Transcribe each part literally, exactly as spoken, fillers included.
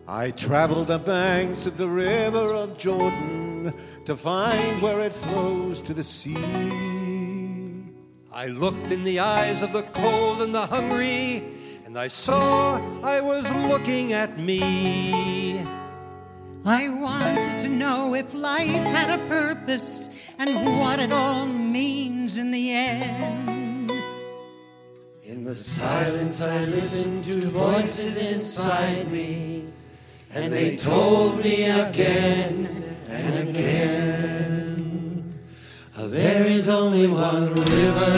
I traveled the banks of the river of Jordan to find where it flows to the sea. I looked in the eyes of the cold and the hungry, and I saw I was looking at me. I wanted to know if life had a purpose and what it all means in the end. In the silence I listened to voices inside me, and they told me again and again, there is only one river,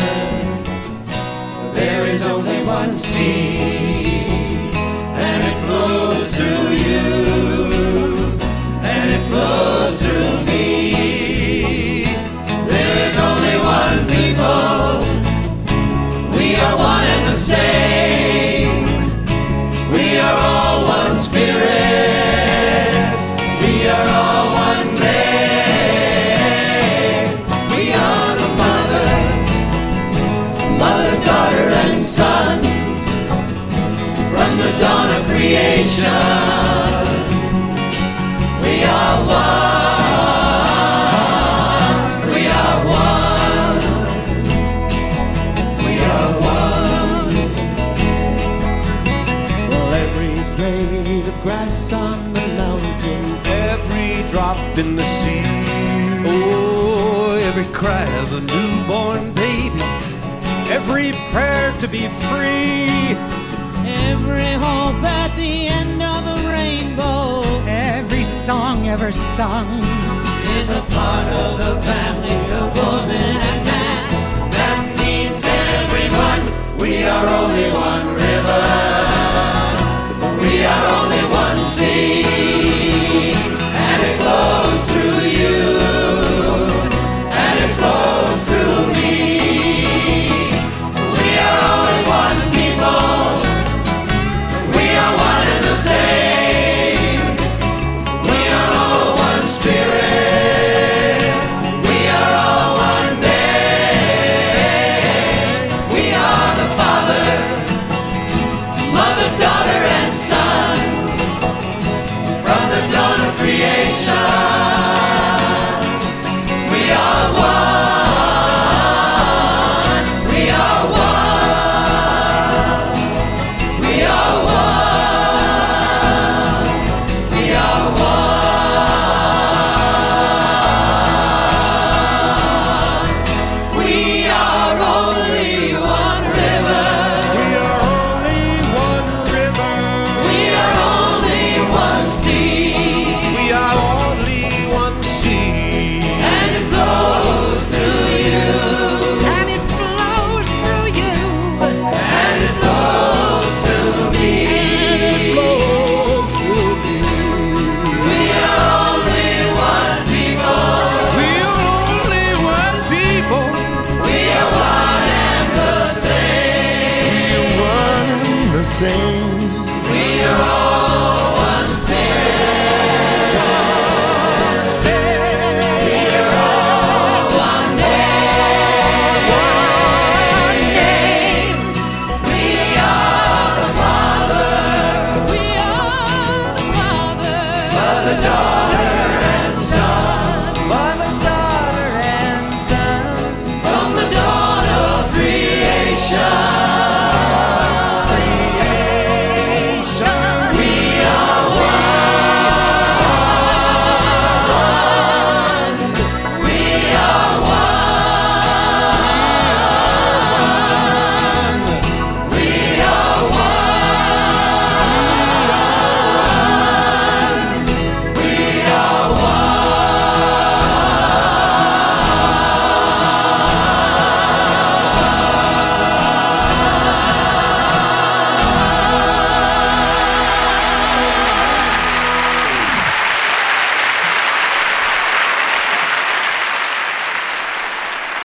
there is only one sea, and it flows through you, and it flows through me. There is only one people, we are one and the same, we are all one spirit, we are all one name. We are the Father, Mother, daughter, and Son, from the dawn of creation. We are one, we are one, we are one. Well, every blade of grass on the mountain, every drop in the sea, oh, every cry of a newborn baby, every prayer to be free, Every hope at the end of a rainbow, every song ever sung is a part of the family of woman and man. That means everyone, we are only one river, we are only one sea, and it flows through you, and it flows through me. We are only one people, we are one and the same, we are all one spirit, we are all one name. We are the Father, Mother, daughter, and Son, from the dawn of creation. We are one, we are one, we are one, we are one. We are only one river, we are only one river, we are only one sea, we are only one sea, and it flows through you, and it flows through you, and it flows through me. flows through me. We are only one people, We are only one people, we are one and the same. one and the same.